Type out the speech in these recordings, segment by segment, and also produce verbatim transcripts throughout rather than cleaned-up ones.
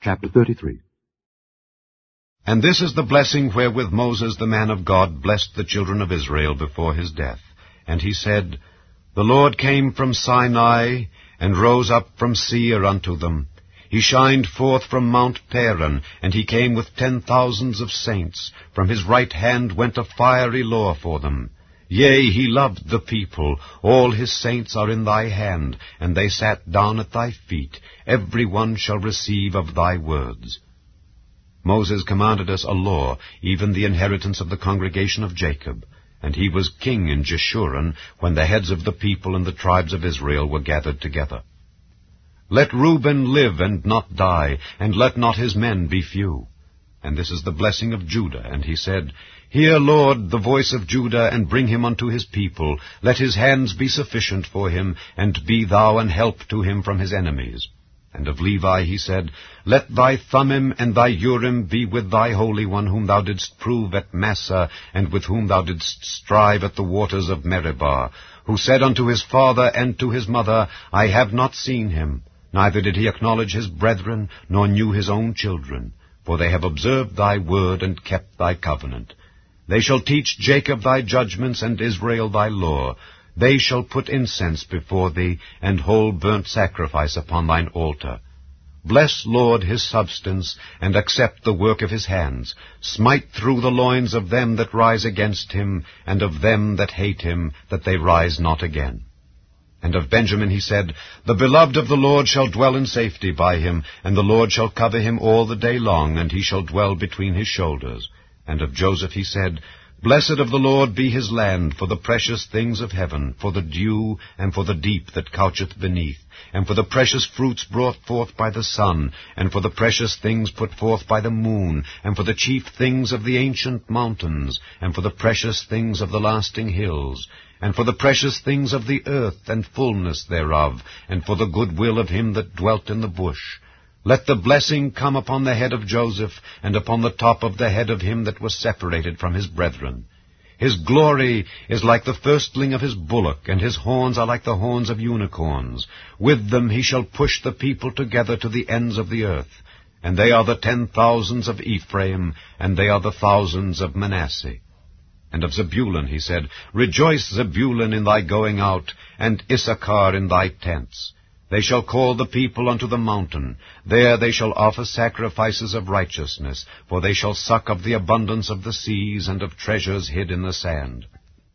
Chapter thirty-three. And this is the blessing wherewith Moses the man of God blessed the children of Israel before his death. And he said, The Lord came from Sinai, and rose up from Seir unto them. He shined forth from Mount Paran, and he came with ten thousands of saints. From his right hand went a fiery law for them. Yea, he loved the people. All his saints are in thy hand, and they sat down at thy feet. Every one shall receive of thy words. Moses commanded us a law, even the inheritance of the congregation of Jacob. And he was king in Jeshurun, when the heads of the people and the tribes of Israel were gathered together. Let Reuben live and not die, and let not his men be few. And this is the blessing of Judah. And he said, Hear, Lord, the voice of Judah, and bring him unto his people. Let his hands be sufficient for him, and be thou an help to him from his enemies. And of Levi he said, Let thy Thummim and thy Urim be with thy Holy One, whom thou didst prove at Massah, and with whom thou didst strive at the waters of Meribah, who said unto his father and to his mother, I have not seen him, neither did he acknowledge his brethren, nor knew his own children. For they have observed thy word, and kept thy covenant. They shall teach Jacob thy judgments, and Israel thy law. They shall put incense before thee, and whole burnt sacrifice upon thine altar. Bless, Lord, his substance, and accept the work of his hands. Smite through the loins of them that rise against him, and of them that hate him, that they rise not again. And of Benjamin he said, The beloved of the Lord shall dwell in safety by him, and the Lord shall cover him all the day long, and he shall dwell between his shoulders. And of Joseph he said, Blessed of the Lord be his land, for the precious things of heaven, for the dew, and for the deep that coucheth beneath, and for the precious fruits brought forth by the sun, and for the precious things put forth by the moon, and for the chief things of the ancient mountains, and for the precious things of the lasting hills, and for the precious things of the earth, and fullness thereof, and for the good will of him that dwelt in the bush. Let the blessing come upon the head of Joseph, and upon the top of the head of him that was separated from his brethren. His glory is like the firstling of his bullock, and his horns are like the horns of unicorns. With them he shall push the people together to the ends of the earth. And they are the ten thousands of Ephraim, and they are the thousands of Manasseh. And of Zebulun he said, Rejoice, Zebulun, in thy going out, and Issachar in thy tents. They shall call the people unto the mountain. There they shall offer sacrifices of righteousness, for they shall suck of the abundance of the seas, and of treasures hid in the sand.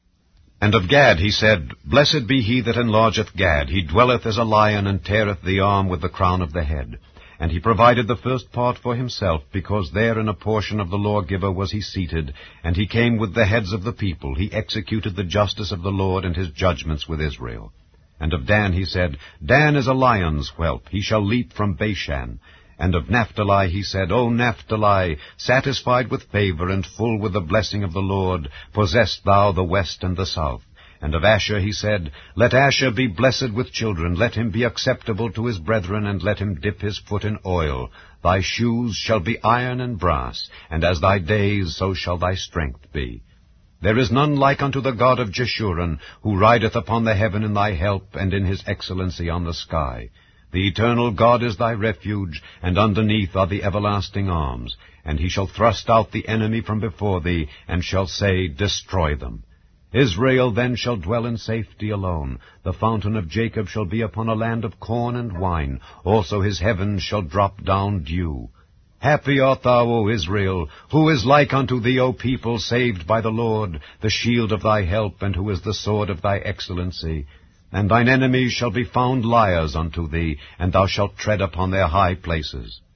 And of Gad he said, Blessed be he that enlargeth Gad. He dwelleth as a lion, and teareth the arm with the crown of the head. And he provided the first part for himself, because there in a portion of the lawgiver was he seated, and he came with the heads of the people. He executed the justice of the Lord, and his judgments with Israel. And of Dan he said, Dan is a lion's whelp, he shall leap from Bashan. And of Naphtali he said, O Naphtali, satisfied with favor, and full with the blessing of the Lord, possess thou the west and the south. And of Asher he said, Let Asher be blessed with children, let him be acceptable to his brethren, and let him dip his foot in oil. Thy shoes shall be iron and brass, and as thy days so shall thy strength be. There is none like unto the God of Jeshurun, who rideth upon the heaven in thy help, and in his excellency on the sky. The eternal God is thy refuge, and underneath are the everlasting arms. And he shall thrust out the enemy from before thee, and shall say, Destroy them. Israel then shall dwell in safety alone. The fountain of Jacob shall be upon a land of corn and wine. Also his heavens shall drop down dew. Happy art thou, O Israel, who is like unto thee, O people, saved by the Lord, the shield of thy help, and who is the sword of thy excellency. And thine enemies shall be found liars unto thee, and thou shalt tread upon their high places.